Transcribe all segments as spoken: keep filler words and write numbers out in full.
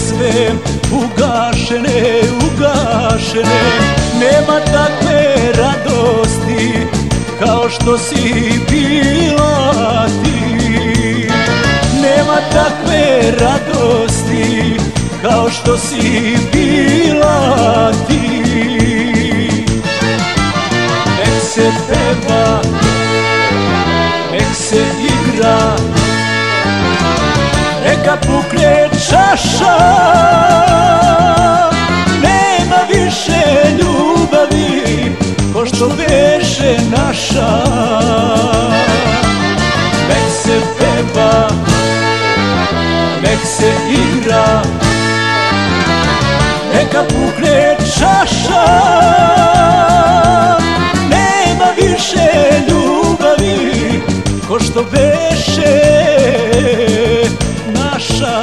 sve ugašene, ugašene. Nema takve radosti kao što si bila ti. Nema takve radosti kao što si bila ti. Nek se peva, nek se igra, neka pukne čaša. Nema više ljubavi ko što beše naša. Nek se peva, nek se igra, neka pukne čaša. Nema više ljubavi ko što beše naša.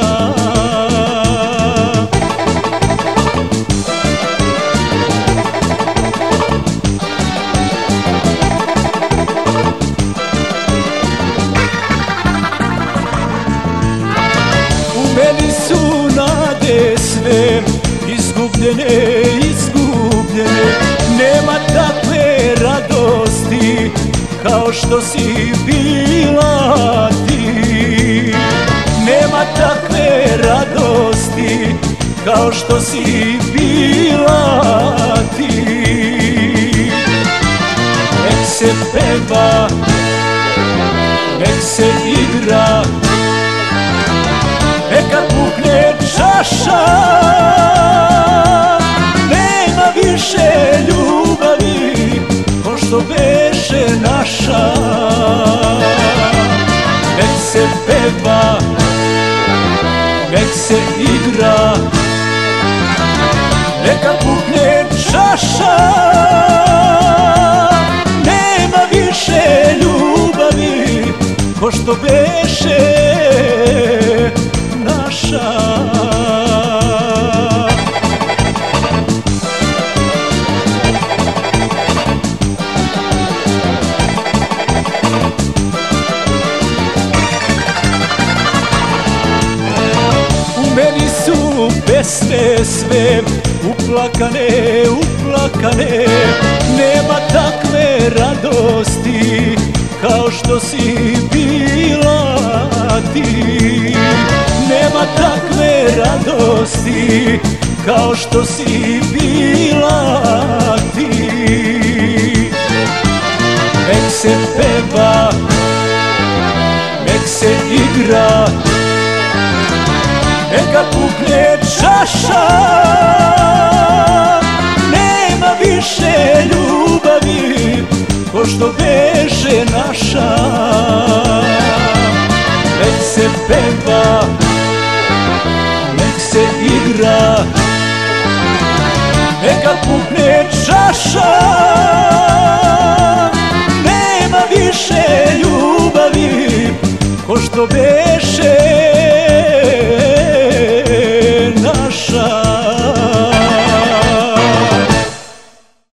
U meni su nade sve izgubljene, izgubljene. Nema takve radosti kao što si bila ti. Nema takve radosti kao što si bila ti. Nek se peva, nek se igra, neka pukne čaša. Nema više ljubavi ko što beše naša. Nek se peva, nek se igra, neka pukne čaša. Nema više ljubavi ko što beše naša. Meni su pesme sve uplakane, uplakane. Nema takve radosti kao što si bila ti. Nema takve radosti kao što si bila ti. Nek se peva, nek se igra, neka pukne čaša. Nema više ljubavi ko što beše naša. Nek se peva, nek se igra, neka pukne čaša. Nema više ljubavi ko što beše